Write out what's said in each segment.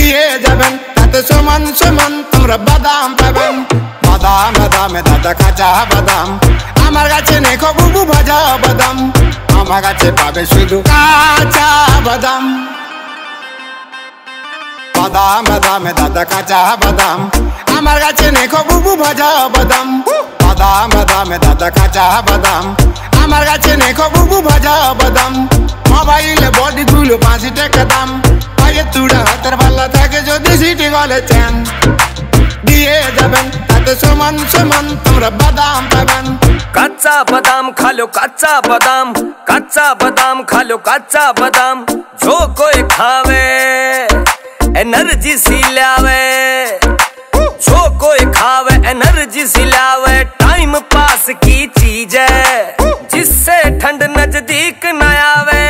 দিয়ে যাবেন তাতে সমান সমান তোমরা বাদাম পাবেন। বাদাম বাদামে দাদা কাঁচা বাদাম, আমার কাছে নেই বুবু ভাজা বাদাম, আমার কাছে পাবে শুধু কাঁচা বাদাম। বাদাম বাদামে দাদা কাঁচা বাদাম, আমার কাছে নেই বুবু ভাজা বাদাম। বাদাম বাদামে দাদা কাঁচা বাদাম, আমার কাছে নেই বুবু ভাজা বাদাম। মোবাইলে বডি গুলো 5 টাকা দাম, পায়ে তুড়া হাতের পাল্লা থাকে যদি সিটি গলে চেন। দিয়ে যাবেন তাতে সমান সমান তোমরা বাদাম পাবেন। कच्चा बादाम खा लो कच्चा बादाम, कच्चा बादाम खा लो कच्चा बादाम। जो कोई खावे एनर्जी सी लावे, जो कोई खावे एनर्जी सी लावे। टाइम पास की चीज है जिससे ठंड नजदीक न आवे।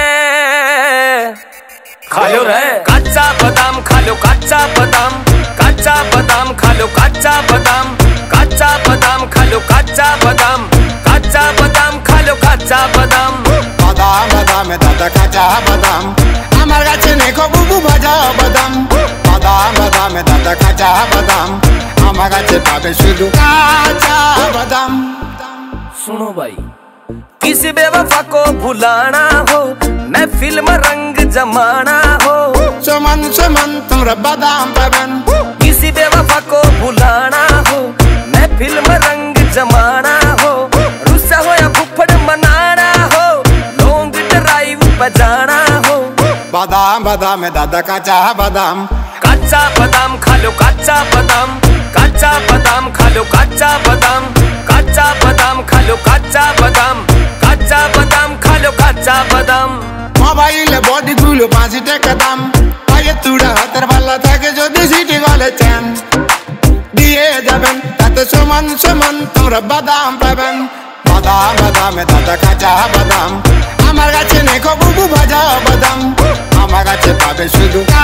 खा लो रे कच्चा बादाम, खा लो कच्चा बादाम, कच्चा बादाम खा लो कच्चा बादाम, कच्चा बादाम खा लो कच्चा बादाम, कच्चा बादाम खा लो कच्चा बादाम। বাদাম বাদামে দাদা কাঁচা বাদাম, আমার কাছে নেই বুবু ভাজা বাদাম। বাদাম বাদামে দাদা কাঁচা বাদাম, আমার কাছে পাবে শুধু কাঁচা বাদাম। सुनो भाई, किसी बेवफा को भुलाना हो, महफिल में रंग जमाना हो। সমান সমান তোমরা বাদাম পাবেন। किसी बेवफा को भुलाना हो, महफिल में रंग जमाना हो। रुस्सा हो या फुफड़ मनाना हो, लॉन्ग ड्राइव पे जाना हो। বাদাম বাদামে দাদা কাঁচা বাদাম, कच्चा बादाम खा लो कच्चा बादाम, कच्चा बादाम खा लो कच्चा बादाम, कच्चा बादाम खा लो कच्चा बादाम, कच्चा बादाम खा लो कच्चा बादाम। মোবাইলে বডি গুলো 5 টাকা দাম, পায়ে তুড়া হাতের পাল্লা থাকে যদি সিটি গলে চেন। দিয়ে যাবেন তাতে সমান সমান তোমরা বাদাম পাবেন। বাদাম বাদামে দাদা কাঁচা বাদাম, আমার কাছে নেই বুবু ভাজা বাদাম, আমার কাছে পাবে শুধু